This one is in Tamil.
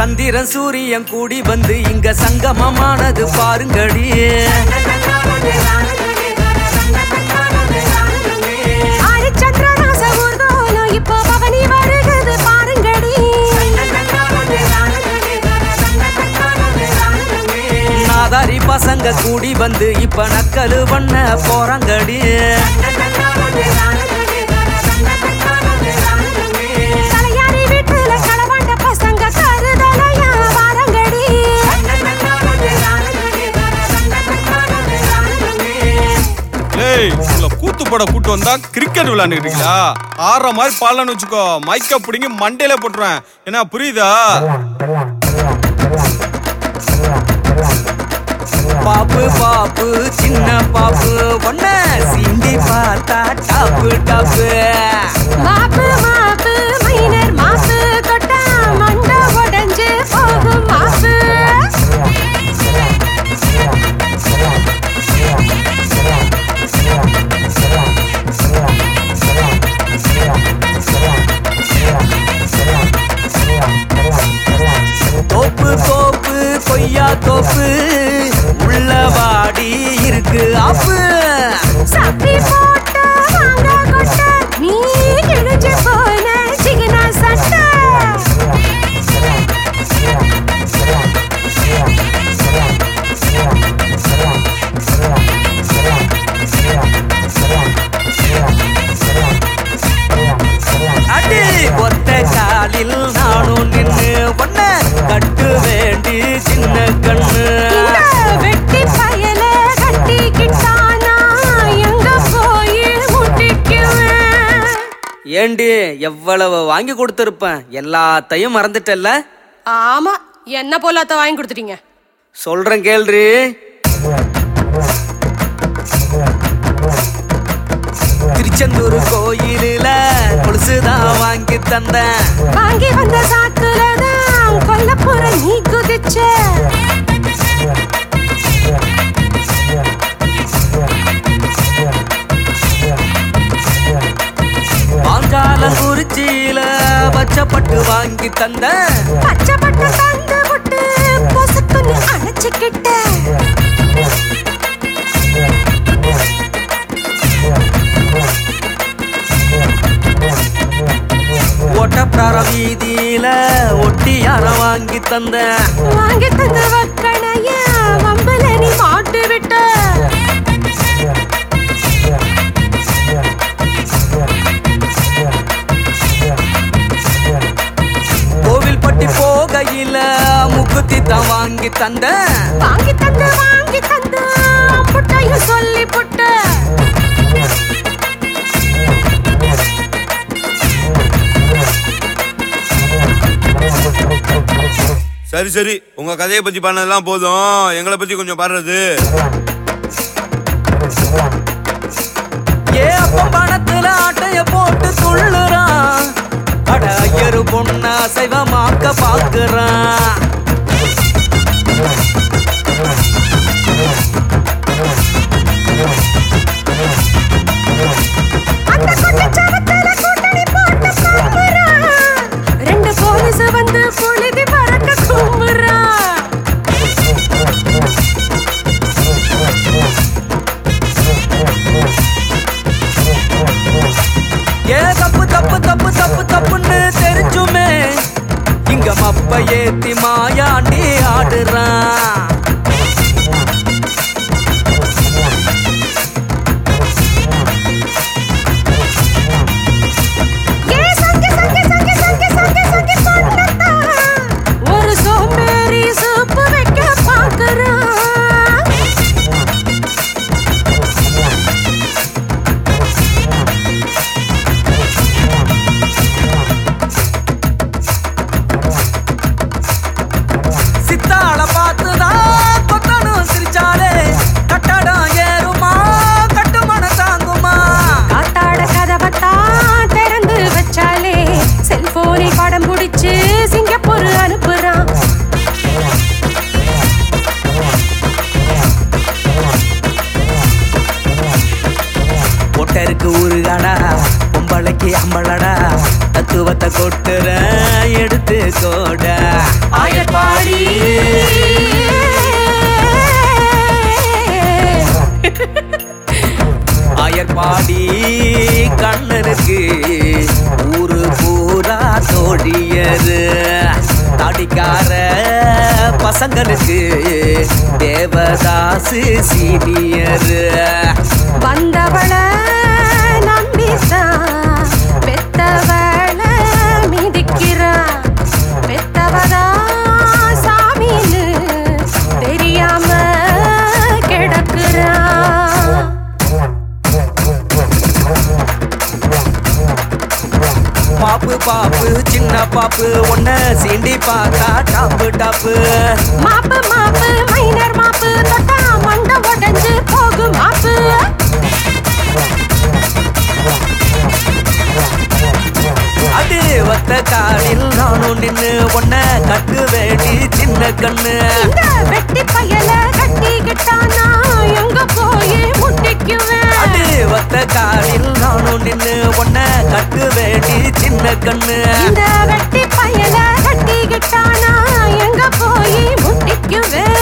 சந்திரன் சூரியன் கூடி வந்து இங்க சங்கமமானது பாருங்கடி. இப்போ பவனி வருகிறது பாருங்கடி. நாதாரி பசங்க கூடி வந்து இப்ப நக்கலு பண்ண போறாங்கடி. தலையாரி வீட்டுல களவாண்ட பசங்க கருதலையா வாரங்கடி. கூத்து போட கூட்டு வந்தா கிரிக்கெட் விளையாண்டுக்கிட்டீங்களா? ஆடுற மாதிரி பாடலான்னு வச்சுக்கோ, மைக்க பிடிங்கி மண்டையில போட்டுருவேன். என்ன புரியுதா? பாப்பு பாப்பு சின்ன பாப்பு ஒன்ன சிந்தி பார்த்தா டாப்பு டாப்பு. மாப்பு மாப்பு மைனர் மாப்பு தொட்டா மண்ட உடைஞ்சு போகும் மாப்பு. தோப்பு தோப்பு கொய்யா தோப்பு உள்ள வாடி இருக்கு ஆப்பு. சப்பி போட்ட வாங்க கொட்ட நீ கிழிஞ்சு போன சிகனா சட்ட. அடி ஒத்த காலில் நானும் நின்னு ஒன்ன கட்டு வேண்டி சின்ன கண்ணு. வெட்டி பயல கட்டிக்கிட்டானா எங்க போய் முட்டிக்குவேன். ஏண்டி எவ்வளவு வாங்கி கொடுத்திருப்பேன், எல்லாத்தையும் மறந்துட்டல்ல? ஆமா, என்ன போலாத்த வாங்கி கொடுத்துட்டீங்க. சொல்றேன் கேள்றி. திருச்செந்தூர் கோயிலில கொலுசுதான் வாங்கி தந்தேன். வாங்கி வந்த சாக்குலதான் கொல்லப்புற நீ குதிச்ச. பாஞ்சாலங்குறிச்சியில பச்சைப்பட்டு வாங்கி தந்தேன். பச்சைப்பட்டு தந்து விட்டு பொசுக்குன்னு அணைச்சுக்கிட்ட. ஓட்டப்பிரார வீதியில ஒட்டியார வாங்கி தந்தேன். வாங்கி தந்த வக்கணைய வம்புல நீ மாட்டு விட்ட. கோவில்பட்டி போகையில முக்குத்தி தான் வாங்கி தந்தேன். வாங்கி தந்து புட்டையும் சொல்லி புட்ட. சரி சரி, உங்க கதையை பத்தி பண்ணதெல்லாம் போதும், எங்களை பத்தி கொஞ்சம் பாடுறது. ஏ அப்பம் பணத்துல ஆட்டைய போட்டு துள்ளுறான். அட ஐயரு பொண்ணா சைவமாக்க பாக்குறான். ரெண்டு போலீஸ் வந்து புழுதி பறக்க கும்புறான். ஏ தப்பு தப்பு தப்பு தப்பு தப்புன்னு தெரிஞ்சுமே இங்க மப்ப ஏத்தி மாயாண்டி ஆடுறான். ஒரு சோம்பேறி சூப்பு வைக்க பாக்குறான். சித்தாள பார்த்துதான் கொத்தனும் சிரிச்சாலே கட்டடம் ஏறுமா கட்டுமன தாங்குமா. காத்தாட கதவத்தான் திறந்து வச்சாலே செல்போனில் படம் பிடிச்சு சிங்கப்பூர் அனுப்புறான். ஒட்டருக்கு ஊரு கடா பொம்பளைக்கு அம்பளடா தத்துவத்தை கொட்டுற எடுத்து கோட ஆயப்பாடி ஆயர்பாடி கண்ணனுக்கு ஊரு பூரா தோழியரு தாடிக்கார பசங்களுக்கு தேவதாசு சீனியரு வந்தவள நம்பித்தான் பெத்தவள மிதிக்கிறா பெத்தவதா சாமின்னு தெரியாம கிடக்குறா பாப்பு பாப்பு சின்ன பாப்பு ஒன்ன சீண்டி பார்த்தா டாப்பு டாப்பு மாப்பு மாப்பு மைனர் மாப்பு தொட்டா மண்ட உடைஞ்சு போகும் மாப்பு அது வத்த காலில் நானும் நின்னு ஒன்ன கட்டு வேண்டி சின்ன கண்ணு இந்த வெட்டி பயல கட்டிக்கிட்டானா எங்க போய் முட்டிக்குவேன் அது வத்த காலில் நானும் நின்னு ஒன்ன கட்டு வேண்டி சின்ன கண்ணு இந்த வெட்டி பயல கட்டிக்கிட்டானா எங்க போய் முட்டிக்குவேன்